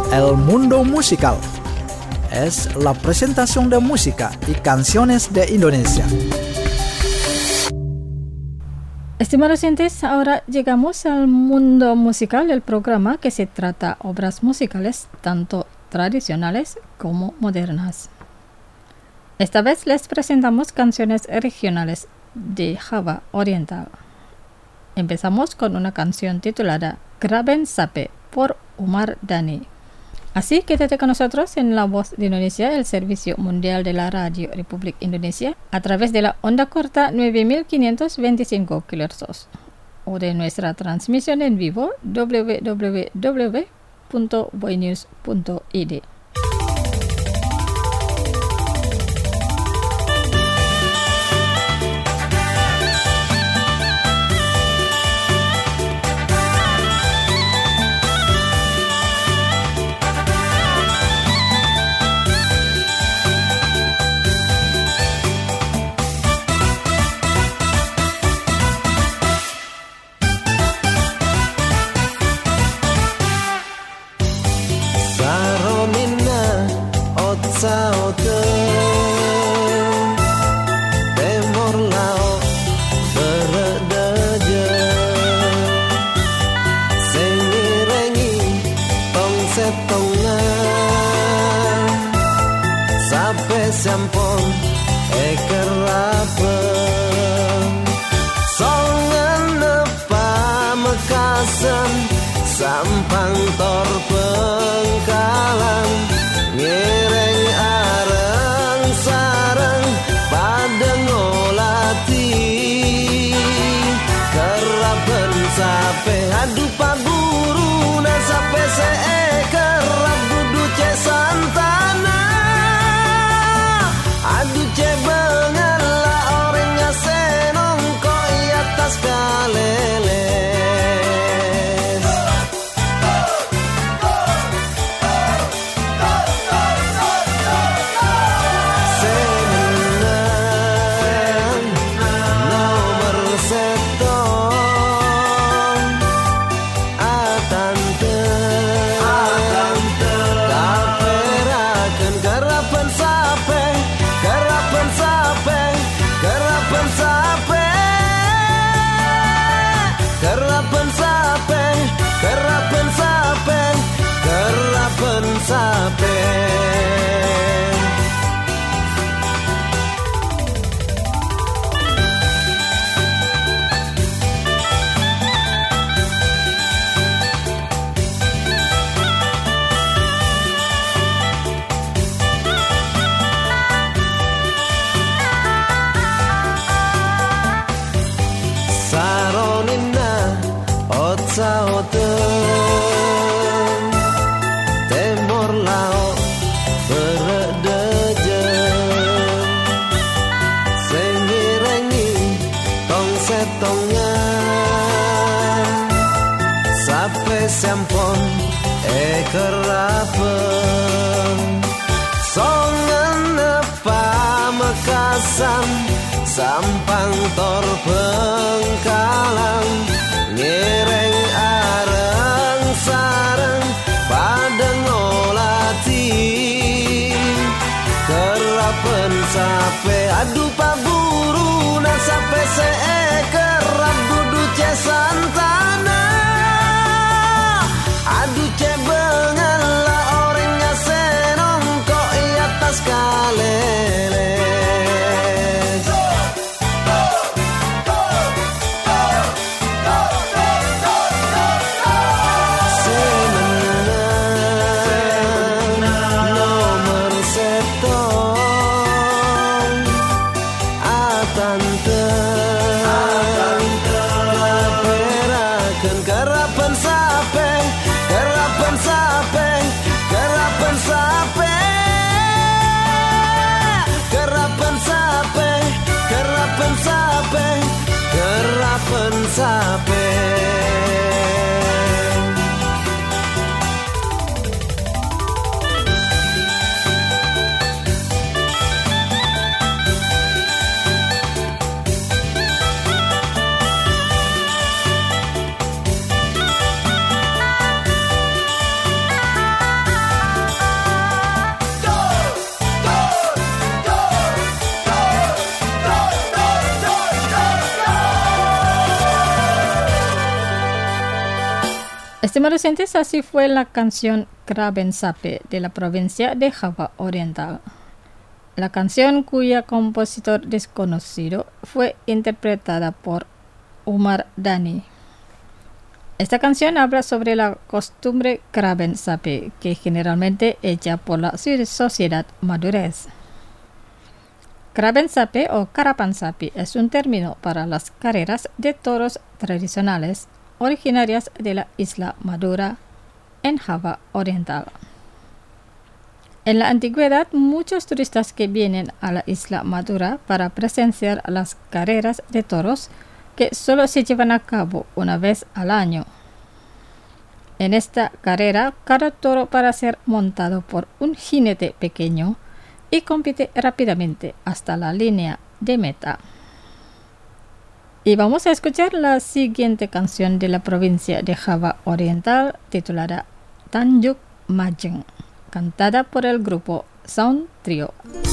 El Mundo Musical. Es la presentación de música y canciones de Indonesia. Estimados oyentes, ahora llegamos al mundo musical del programa que se trata obras musicales tanto tradicionales como modernas. Esta vez les presentamos canciones regionales de Java Oriental. Empezamos con una canción titulada Graben Sape por Umar Dhani. Así quédate con nosotros en La Voz de Indonesia, el servicio mundial de la Radio Republik Indonesia, a través de la onda corta 9525 kHz o de nuestra transmisión en vivo www.boynews.id. Sampon ekerapeng songan nepa mekasan sampang tor pengkalan ngereng areng sareng padeng olati kerapen sape adu paburu na sape seekerap dudu cesantana adu cebengala orangnya senong ko i atas kaleles senang nomor setong atante kaperaken kerapen sape kerapen sape kerapen sape kerapen sape kerapen sape kerapen sape saoteng temor laut beredejen sengirengi tong setongan sape sampon ekerapeng songan nepa mekasan sampang tor pengkalang ngereng areng sareng padeng olati kerapen sape adu paburu na sape seekerap dudu cesantana adu cebengala orangnya senong ko i atas kaleles Estimados oyentes, así fue la canción Kraben Sape de la provincia de Java Oriental. La canción, cuya compositor desconocido, fue interpretada por Umar Dhani. Esta canción habla sobre la costumbre Kraben Sape, que generalmente hecha por la sociedad madurez. Kraben Sape o Karapan Sapi es un término para las carreras de toros tradicionales originarias de la isla Madura en Java Oriental. En la antigüedad, muchos turistas que vienen a la isla Madura para presenciar las carreras de toros que solo se llevan a cabo una vez al año. En esta carrera, cada toro para ser montado por un jinete pequeño y compite rápidamente hasta la línea de meta. Y vamos a escuchar la siguiente canción de la provincia de Java Oriental titulada Tanjuk Majeng, cantada por el grupo Sound Trio.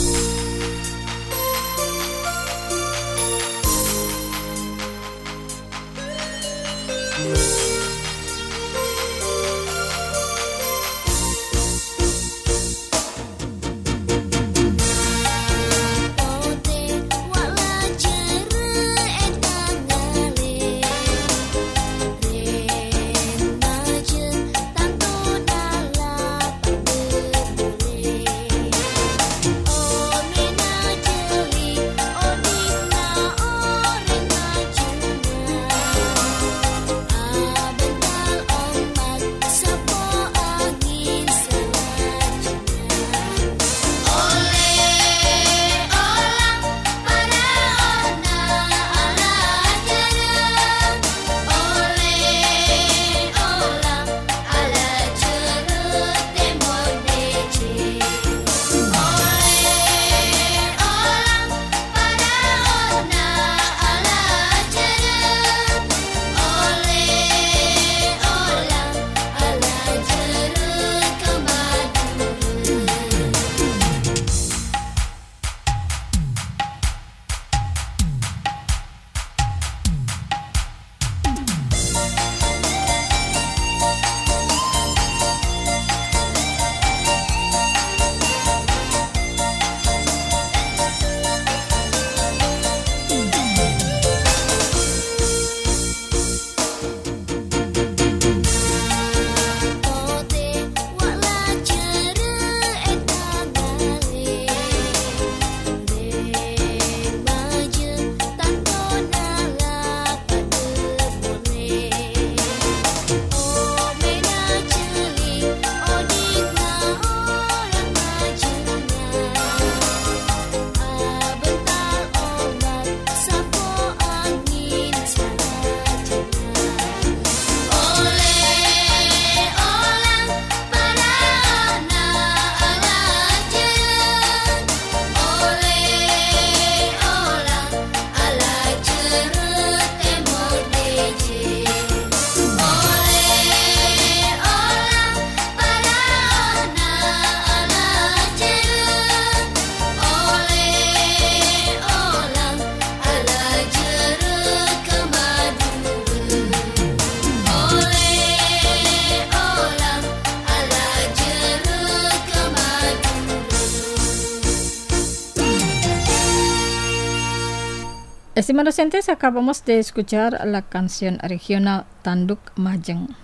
Estimados oyentes, acabamos de escuchar la canción regional Tanjuk Majeng.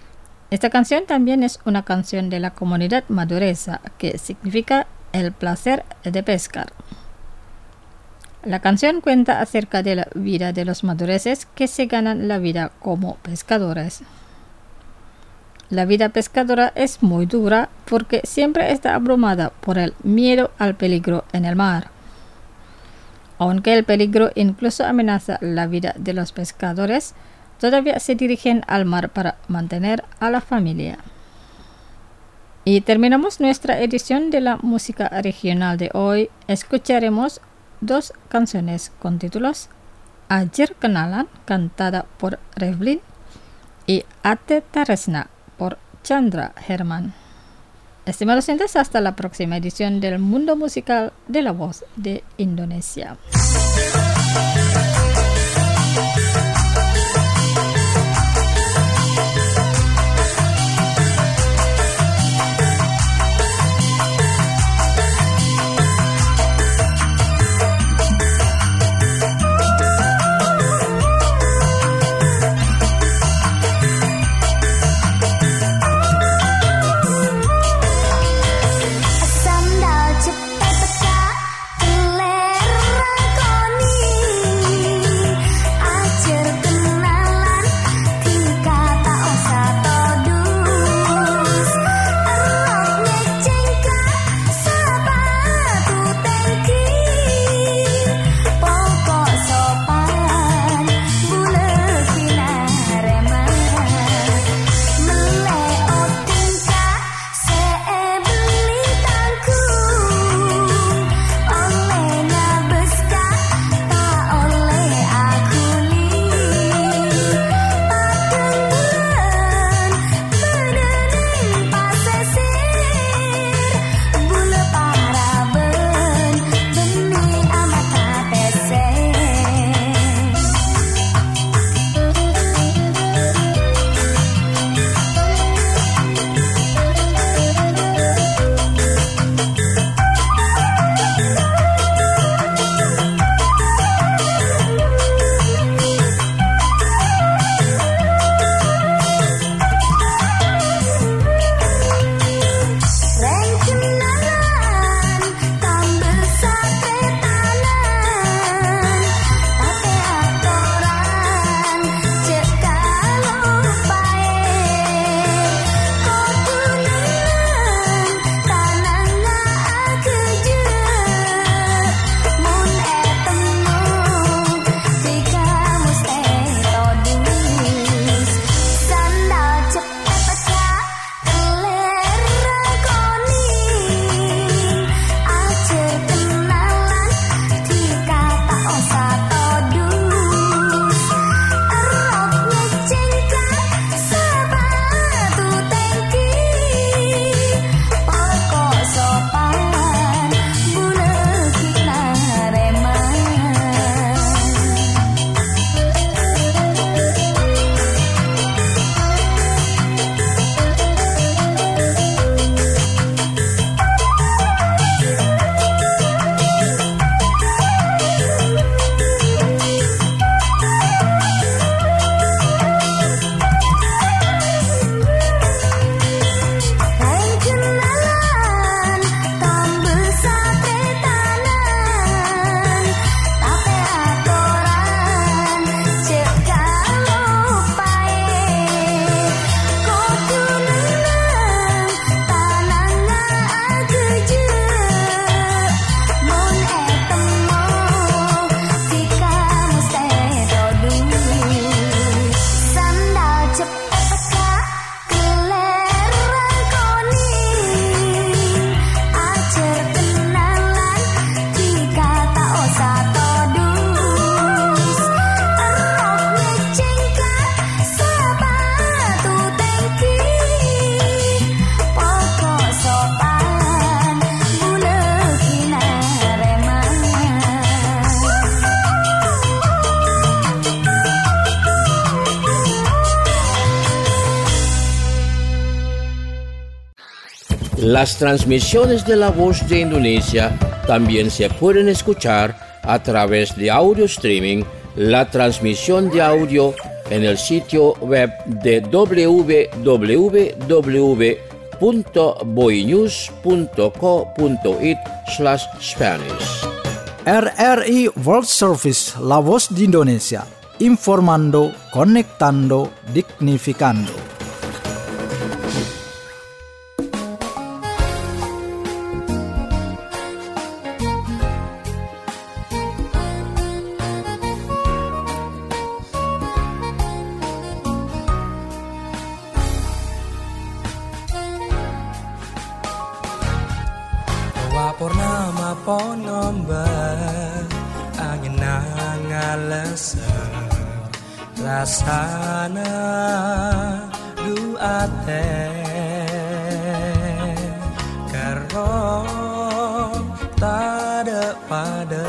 Esta canción también es una canción de la comunidad maduresa, que significa el placer de pescar. La canción cuenta acerca de la vida de los madureses que se ganan la vida como pescadores. La vida pescadora es muy dura porque siempre está abrumada por el miedo al peligro en el mar. Aunque el peligro incluso amenaza la vida de los pescadores, todavía se dirigen al mar para mantener a la familia. Y terminamos nuestra edición de la música regional de hoy. Escucharemos dos canciones con títulos Ajar Kenalan, cantada por Revlin, y Ate Taresna, por Chandra Herman. Estimados oyentes, hasta la próxima edición del Mundo Musical de la Voz de Indonesia. Las transmisiones de La Voz de Indonesia también se pueden escuchar a través de audio streaming, la transmisión de audio en el sitio web de www.boinews.co.it/Spanish. RRI World Service La Voz de Indonesia, informando, conectando, dignificando. Purnama ponomber angin ngalese rasana duate karo tada pada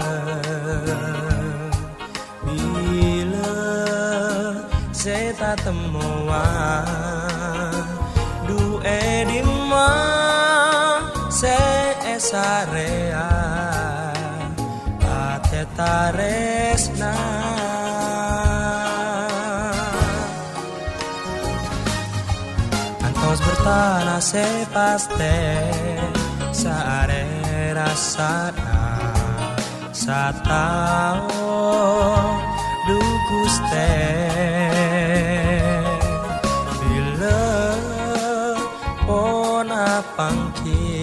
bila seta temuan du edima se esarea atetaresna antos bertanah sepaste saare rasana satao dukuste bila pona pangki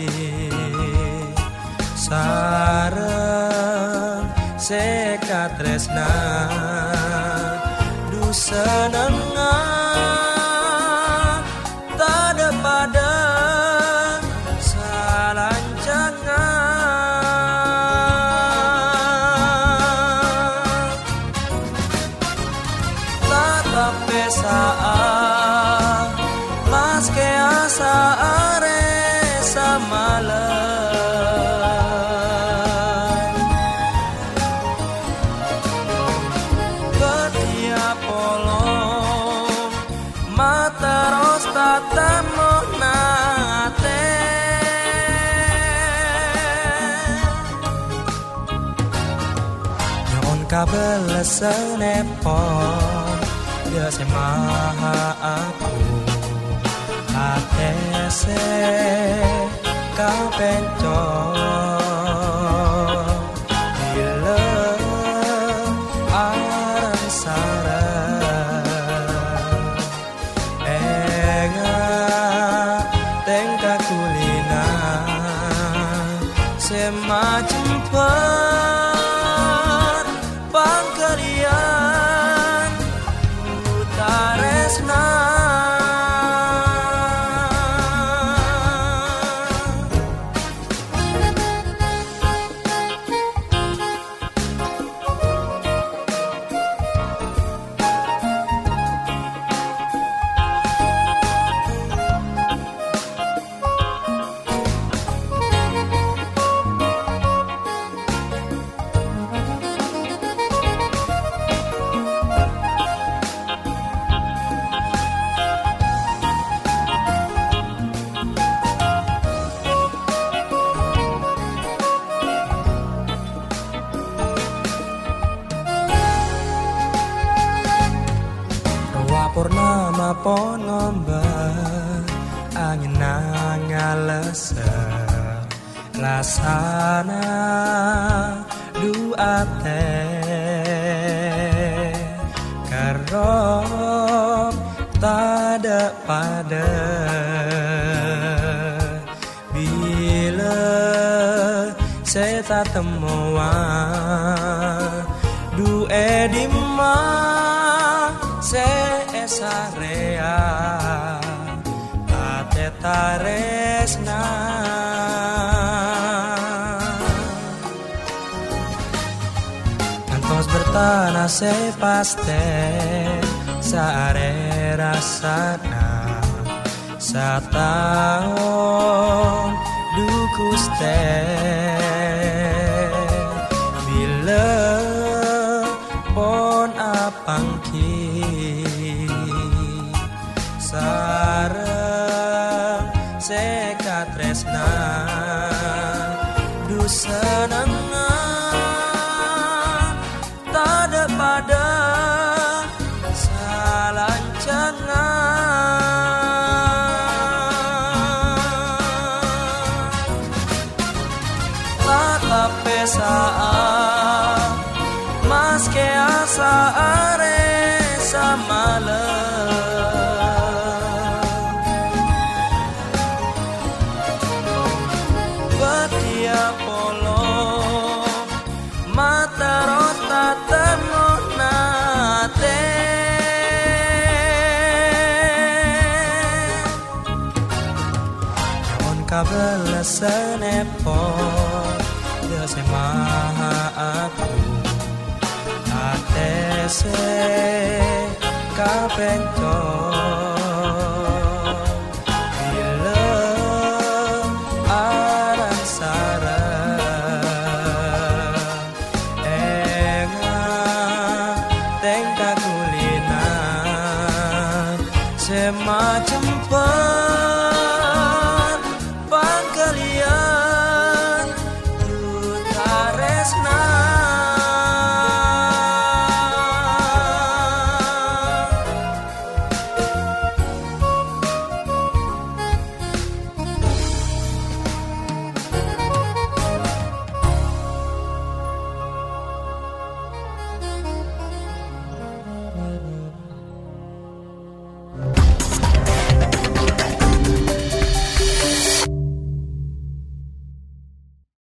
sareng sekatresna du senengah tada pada salancangan tatape saat las ke asa are samala kabel senepon dia semaha aku atese kapenco bila aran sarang enga tengka kulina semacam pangkarian utaresna purnama ponomber angin ngalese rasana duate karo tada pada bila seta temuan du edima se esarea atetaresna antos bertanah sepaste saare rasana sataon dukuste bila pon apangki sareng se senengan tak ada pada salancangan tatapi saat mas ke asa are samale betia polo mata rota temonate on kabel senepo dia semaha aku atese kapentong bila arang sarang enga tengka kulina semacam